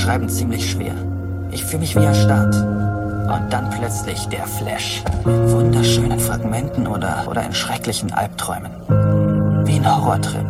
beschreiben ziemlich schwer. Ich fühle mich wie erstarrt. Und dann plötzlich der Flash. In wunderschönen Fragmenten oder in schrecklichen Albträumen. Wie ein Horrortrip.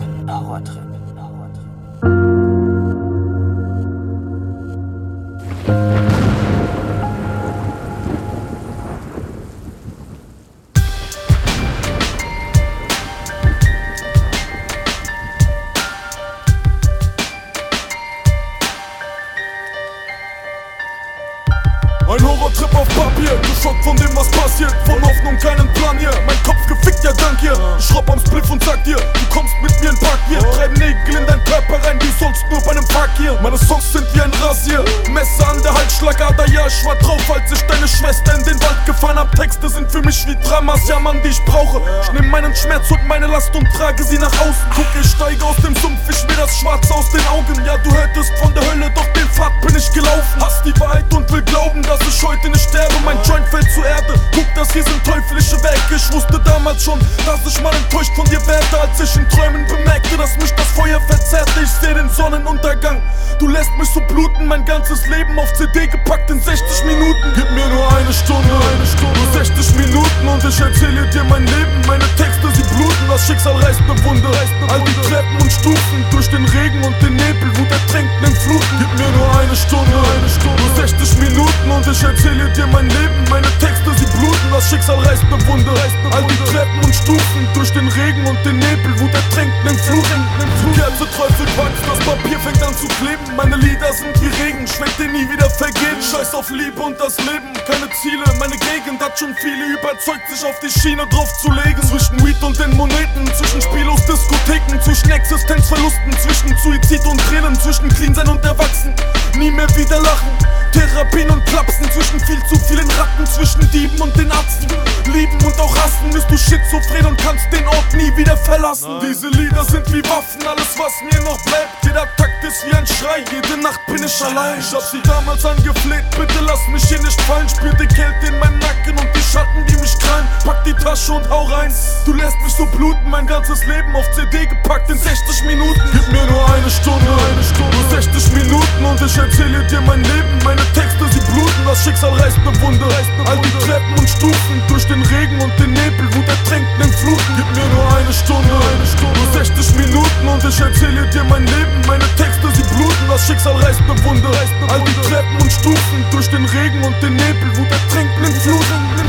Ein Horrortrip auf Papier, geschockt von dem, was passiert. Von Hoffnung keinen Plan hier, mein Kopf gefickt, ja dank hier. Ich schraub am Spliff und sag dir, du kommst mit mir in Park hier. Treib Nägel in dein Körper rein, wie sonst nur bei einem Park hier. Meine Songs sind wie ein Rasier, Messer an der Halsschlagader. Ja, ich war drauf, als ich deine Schwester in den Wald gefahren hab. Texte sind für mich wie Dramas, ja Mann, die ich brauche. Ich nehm meinen Schmerz und meine Last und trage sie nach außen. Guck, ich steige aus dem Sumpf, ich will das Schwarz aus den Augen. Ja, du hörtest von der Hölle, doch den Pfad bin ich gelaufen. Hass die Wahrheit und will glauben, dass ich heute nicht sterbe. Mein Joint fällt zur Erde. Guck, das hier sind teuflische Werke. Ich wusste damals schon, dass ich mal enttäuscht von dir werde, als ich in Träumen bemerkte, dass mich das Feuer verzerrte. Ich seh den Sonnenuntergang. Du lässt mich so bluten, mein ganzes Leben auf CD gepackt in 60 Minuten. Gib mir nur eine Stunde, nur 60 Minuten und ich erzähle dir mein Leben. Meine Texte, sie bluten, das Schicksal reißt ne Wunde. All die Treppen und Stufen, durch den Regen und den Nebel, Wut ertränkt in Fluten. Gib mir nur eine Stunde, nur 60 Minuten und ich erzähle dir mein Leben. Meine Texte, sie bluten, das Schicksal reißt ne Wunde. All die Treppen und Stufen, durch den Regen und den Nebel, Wut ertränkt in Fluten. Kerze, Teufel, Wachs, das Papier fängt an zu kleben. Meine Lieder sind wie Regen, schmeckt dir nie wieder vergehen. Scheiß auf Liebe und das Leben, keine Ziele. Meine Gegend hat schon viele überzeugt, sich auf die Schiene drauf zu legen. Zwischen Weed und den Moneten, zwischen Spielos, Diskotheken, zwischen Existenzverlusten, zwischen Suizid und Tränen, zwischen Clean sein und Erwachsen. Nie mehr wieder lachen, Therapien und Klapsen, zwischen viel zu vielen Ratten, zwischen Dieben und den Ärzten. Lieben und auch hassen, bist du schizophren und kannst den Ort nie wieder verlassen. Diese Lieder sind wie Waffen, alles was mir noch bleibt. Jeder Takt ist wie ein Schrei, jede Nacht bin ich allein. Ich hab sie damals angefleht, bitte lass mich hier nicht fallen. Spür die Kälte in meinem Nacken und die Schatten, die mich krallen. Pack die Tasche und hau rein, du lässt mich so bluten. Mein ganzes Leben auf CD gepackt in 60 Minuten. Gib mir nur eine Stunde, nur 60 Minuten und ich erzähle dir mein Leben. Meine Texte, sie bluten, das Schicksal reißt ne Wunde. All die Treppen und Stufen, durch den Regen und den Nebel, Wut ertränkt in Fluten. Gib mir nur eine Stunde, nur 60 Minuten und ich erzähle dir mein Leben. Meine Texte, sie bluten, das Schicksal reißt ne Wunde. All die Treppen und Stufen, durch den Regen und den Nebel, Wut ertränkt in Fluten.